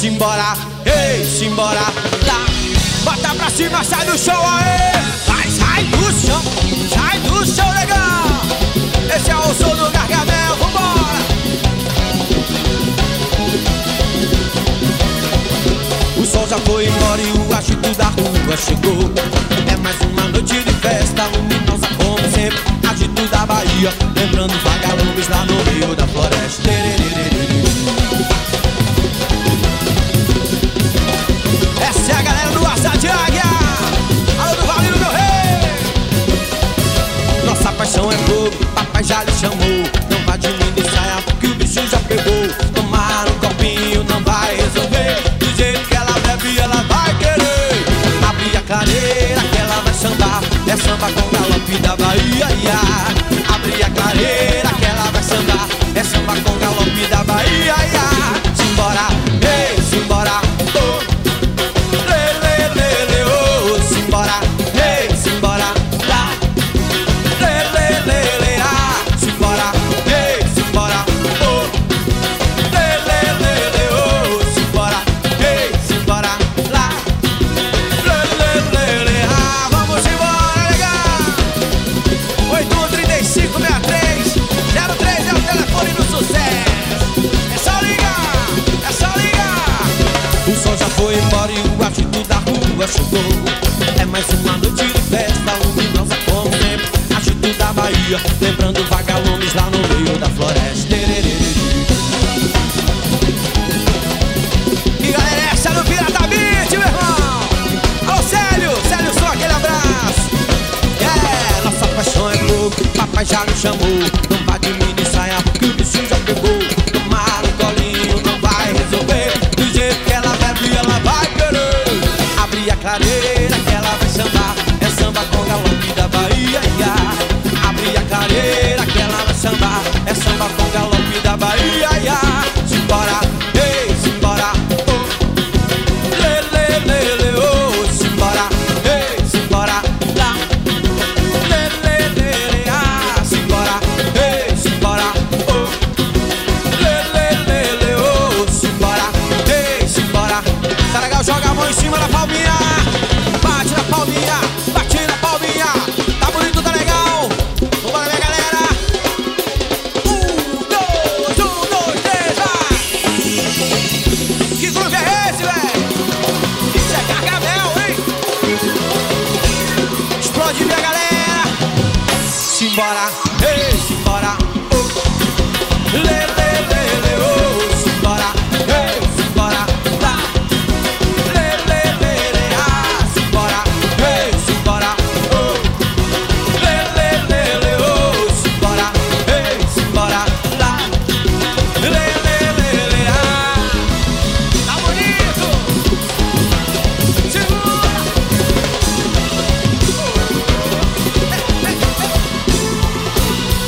simbora, ei, simbora, lá. Bota pra cima, sai do chão, aê. Vai, sai do chão, legal. Esse é o som do Gargamel, vambora. O sol já foi embora e o agito da rua chegou. É mais uma noite de festa, luminosa como sempre. Agito da Bahia, lembrando vagalumes lá no meio da floresta. Essa é a galera do Asa de Águia. Alô do Valino, meu rei. Nossa paixão é fogo, papai já lhe chamou. Não vá de mim de saia porque o bicho já pegou. Tomar um copinho não vai resolver. Do jeito que ela bebe ela vai querer. Abrir a clareira que ela vai sambar. É samba com galope da Bahia, ia. Abrir a clareira que ela vai sambar. É samba com galope da Bahia, ia. Simbora, ei, simbora, oh. Simbora, ei, simbora, lá. Lê, lê, lê, lê, ah. Simbora, ei, simbora, oh. Lê, lê, lê, lê, oh. Simbora, ei, simbora, lá. Lê, lê, lê, lê, ah. Vamos embora, legal. 813563 03 é o telefone do sucesso. É só ligar, é só ligar. O sol já foi embora e o agito da rua chegou. É mais uma noite de festa, luminosa como sempre. Agito da Bahia, lembrando vagalumes lá no meio da floresta. E galera, essa é no Pirata Beat, meu irmão. Alô, Célio, só aquele abraço. É, nossa paixão é fogo, papai já me chamou. Não vá de mim de saia porque o bicho já pegou. Tomar um colinho não vai resolver. Do jeito que ela bebe ela vai querer. Abrir a clareira que ela vai sambar. É samba com galope da Bahia, ia. Abrir a clareira que ela vai sambar. É samba com galope da Bahia, ia. Simbora, ei, simbora, oh. Lê, lê, lê, lê, oh. Simbora, ei, simbora, lá. Lê, lê, lê, lê, ah. Simbora, ei, simbora, oh. Lê, lê, lê, lê, oh. Simbora, ei, simbora. Tá legal, joga a mão em cima da palminha. Bate na palminha, bate na palminha. Tá bonito, tá legal. Vambora, minha galera. 1, 2, 3, vai. Que groove é esse, velho? Isso é Gargamel, hein? Explode, minha galera. Simbora.